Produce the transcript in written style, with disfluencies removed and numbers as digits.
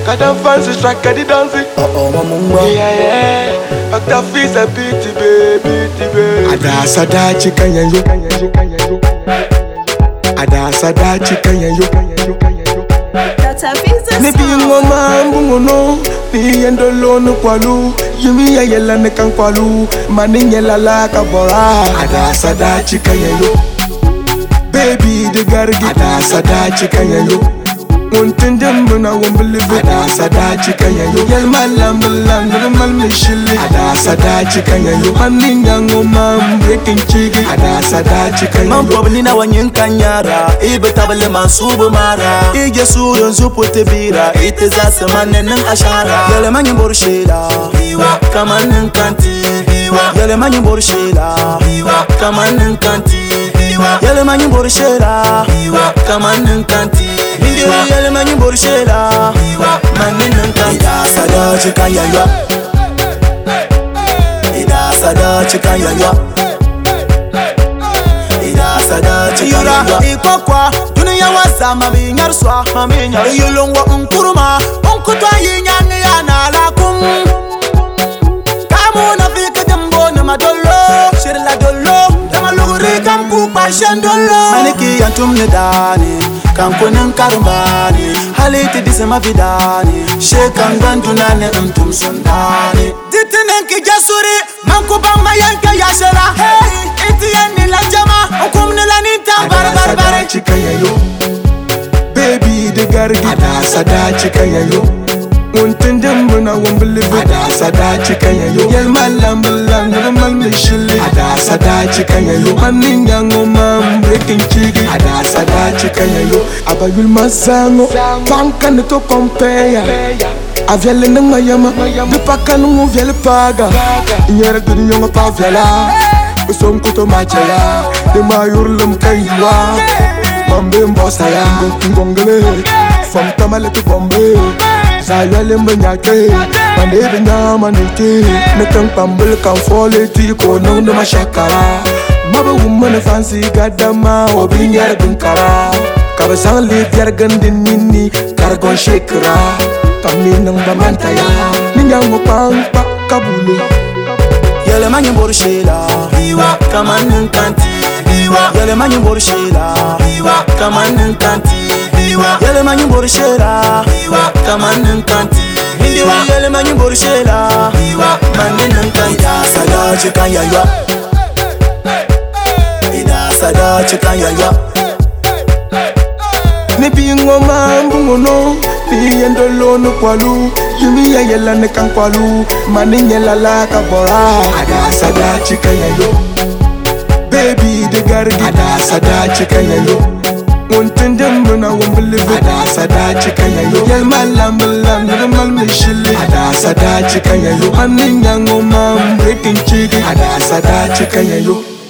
Kadam fancy track, kadi dancing. Mamungwa. Yeah. After feast a bitty baby. Ada sada chicken yo. Ada sada chicken yo. That's a business. Ni bingo mambo no. Ni yendolo no kwalu. Yumi ya yela ne kan kwalu. Mani yela la kabora. Ada sada chicken yo. Baby the gargi. Ada sada chicken yo. Muntendem buna wumbilivu. Ada sada chicken yo. Yel malam mal mishili. Ada sada chicken yo. Mani nyango mam breaking chigi. Ada sada chicken yo. Man pobni na wanyin kanyara. Ibe tabale man subu mara. Ije surun zupu tebira. Ite zase manen ashara. Yele manyin borshela. Kamanin kanti. Yele manyin borshela. Kamanin kanti. Yele manyin borshela. Kamanin kanti. Yele manyin borshela. Manin kanti. Ida sada chicken yo. Ida sada chicken yo. Yura ikokwa dunia wasama binyarswa yulungwa unkuruma unkutwa yinyanga yana lakum kamu nafika jambo na madolo shirla dolo dama luguri kampu pashandolo maniki yantum nedani kankunin karumbani haliti disema vidani shekan gandunane mtum sondani ditinen ki jasuri mankuba mayanka yashara hey itiyani la jama Ada chicken yo. Baby the gargi. Ada sada chicken yo. Muntendem buna wumbilivu. Ada sada chicken yo. Yel malam mal mishili. Ada sada chicken yo. Mani nyango mam breaking chigi. Ada sada chicken yo. Abayul mazango. Panka ne to compare. Aviale nang mayama. Dupaka nungu viale paga. Inyere gudi nyonga pa viala. Usom kuto machaya. De mayurlum kaywa. Mambe mbosa ya ngongele. From Tamale to Bombay. Zayale mbanyake. Manebe nyama niti. Nekang pambel kan fole ti ko nong de mashakara. Maba woman fancy gadama obinyar bunkara. Kabasang lit yar gandin nini kargon shekra. Kami nang bamantaya. Ninyang upang pa kabuli. Yele manyin borshela. Kamanin kanti. Yele manyin borshela. Kamanin kanti. Yele manyin borshela. Kamanin kanti. Yele manyin borshela. Manin kanti. Ida sada chicken yo. Ida sada chicken yo. Ni bingo mambo no. Ni yendolo no kwalu. Yumi ya yela ne kan kwalu. Mani yela la kabora. Ada sada chicken yo. Baby the gargi. Ada sada chicken yo. Muntendem buna wumbilivu. Ada sada chicken yo. Yel malam mal mishili. Ada sada chicken yo. Mani nyango mam breaking chigi. Ada sada chicken yo.